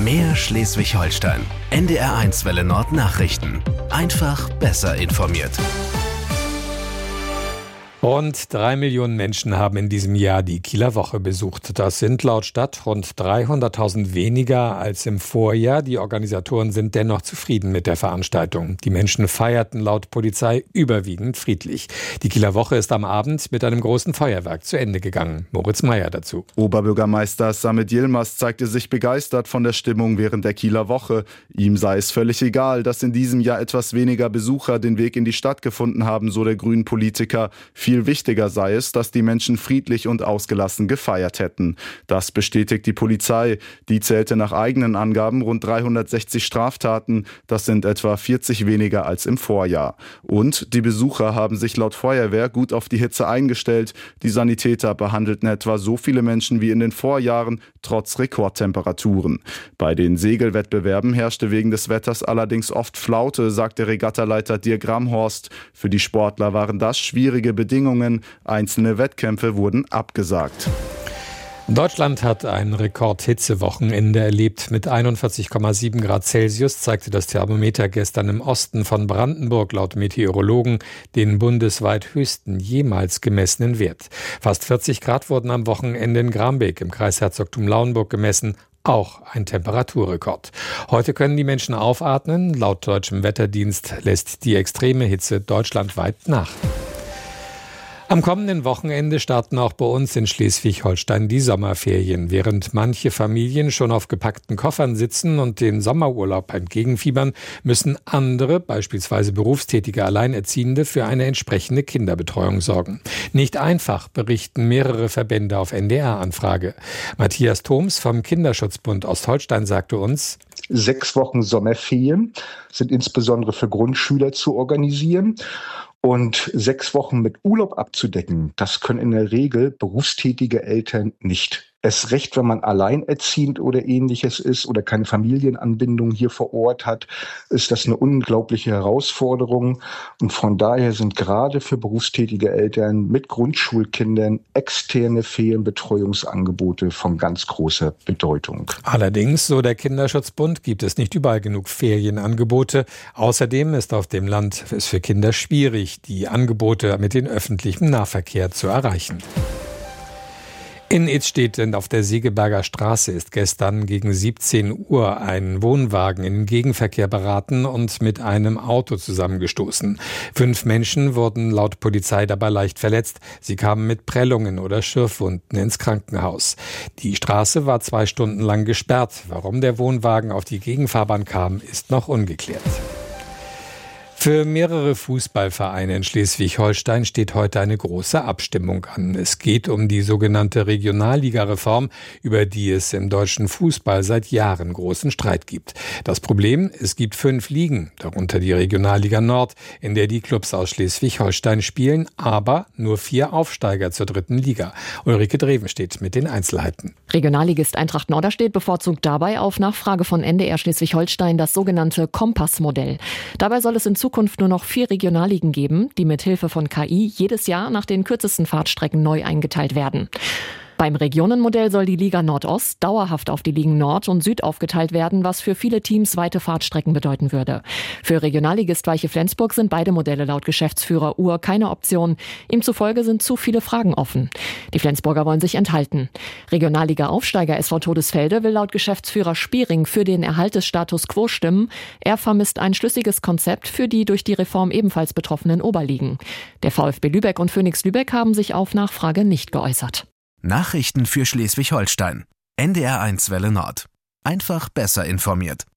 Mehr Schleswig-Holstein. NDR1 Welle Nord Nachrichten. Einfach besser informiert. Rund 3 Millionen Menschen haben in diesem Jahr die Kieler Woche besucht. Das sind laut Stadt rund 300.000 weniger als im Vorjahr. Die Organisatoren sind dennoch zufrieden mit der Veranstaltung. Die Menschen feierten laut Polizei überwiegend friedlich. Die Kieler Woche ist am Abend mit einem großen Feuerwerk zu Ende gegangen. Moritz Meyer dazu. Oberbürgermeister Samet Yilmaz zeigte sich begeistert von der Stimmung während der Kieler Woche. Ihm sei es völlig egal, dass in diesem Jahr etwas weniger Besucher den Weg in die Stadt gefunden haben, so der Grünen-Politiker. Viel wichtiger sei es, dass die Menschen friedlich und ausgelassen gefeiert hätten. Das bestätigt die Polizei. Die zählte nach eigenen Angaben rund 360 Straftaten. Das sind etwa 40 weniger als im Vorjahr. Und die Besucher haben sich laut Feuerwehr gut auf die Hitze eingestellt. Die Sanitäter behandelten etwa so viele Menschen wie in den Vorjahren, trotz Rekordtemperaturen. Bei den Segelwettbewerben herrschte wegen des Wetters allerdings oft Flaute, sagte Regattaleiter Dirk Gramhorst. Für die Sportler waren das schwierige Bedingungen. Einzelne Wettkämpfe wurden abgesagt. Deutschland hat ein Rekordhitzewochenende erlebt. Mit 41,7 Grad Celsius zeigte das Thermometer gestern im Osten von Brandenburg laut Meteorologen den bundesweit höchsten jemals gemessenen Wert. Fast 40 Grad wurden am Wochenende in Grambeck im Kreisherzogtum Lauenburg gemessen. Auch ein Temperaturrekord. Heute können die Menschen aufatmen. Laut deutschem Wetterdienst lässt die extreme Hitze deutschlandweit nach. Am kommenden Wochenende starten auch bei uns in Schleswig-Holstein die Sommerferien. Während manche Familien schon auf gepackten Koffern sitzen und den Sommerurlaub entgegenfiebern, müssen andere, beispielsweise berufstätige Alleinerziehende, für eine entsprechende Kinderbetreuung sorgen. Nicht einfach, berichten mehrere Verbände auf NDR-Anfrage. Matthias Thoms vom Kinderschutzbund Ostholstein sagte uns: 6 Wochen Sommerferien sind insbesondere für Grundschüler zu organisieren. Und 6 Wochen mit Urlaub abzudecken, das können in der Regel berufstätige Eltern nicht. Erst recht, wenn man alleinerziehend oder ähnliches ist oder keine Familienanbindung hier vor Ort hat, ist das eine unglaubliche Herausforderung. Und von daher sind gerade für berufstätige Eltern mit Grundschulkindern externe Ferienbetreuungsangebote von ganz großer Bedeutung. Allerdings, so der Kinderschutzbund, gibt es nicht überall genug Ferienangebote. Außerdem ist auf dem Land es für Kinder schwierig, die Angebote mit dem öffentlichen Nahverkehr zu erreichen. In Idstedt auf der Segeberger Straße ist gestern gegen 17 Uhr ein Wohnwagen in den Gegenverkehr beraten und mit einem Auto zusammengestoßen. 5 Menschen wurden laut Polizei dabei leicht verletzt. Sie kamen mit Prellungen oder Schürfwunden ins Krankenhaus. Die Straße war 2 Stunden lang gesperrt. Warum der Wohnwagen auf die Gegenfahrbahn kam, ist noch ungeklärt. Für mehrere Fußballvereine in Schleswig-Holstein steht heute eine große Abstimmung an. Es geht um die sogenannte Regionalliga-Reform, über die es im deutschen Fußball seit Jahren großen Streit gibt. Das Problem: Es gibt 5 Ligen, darunter die Regionalliga Nord, in der die Clubs aus Schleswig-Holstein spielen, aber nur 4 Aufsteiger zur 3. Liga. Ulrike Dreven steht mit den Einzelheiten. Regionalligist Eintracht Norderstedt bevorzugt dabei auf Nachfrage von NDR Schleswig-Holstein das sogenannte Kompassmodell. Dabei soll es in Zukunft nur noch 4 Regionalligen geben, die mit Hilfe von KI jedes Jahr nach den kürzesten Fahrtstrecken neu eingeteilt werden. Beim Regionenmodell soll die Liga Nordost dauerhaft auf die Ligen Nord und Süd aufgeteilt werden, was für viele Teams weite Fahrtstrecken bedeuten würde. Für Regionalligist Weiche Flensburg sind beide Modelle laut Geschäftsführer Uhr keine Option. Ihm zufolge sind zu viele Fragen offen. Die Flensburger wollen sich enthalten. Regionalliga-Aufsteiger SV Todesfelde will laut Geschäftsführer Spiering für den Erhalt des Status quo stimmen. Er vermisst ein schlüssiges Konzept für die durch die Reform ebenfalls betroffenen Oberligen. Der VfB Lübeck und Phoenix Lübeck haben sich auf Nachfrage nicht geäußert. Nachrichten für Schleswig-Holstein. NDR1 Welle Nord. Einfach besser informiert.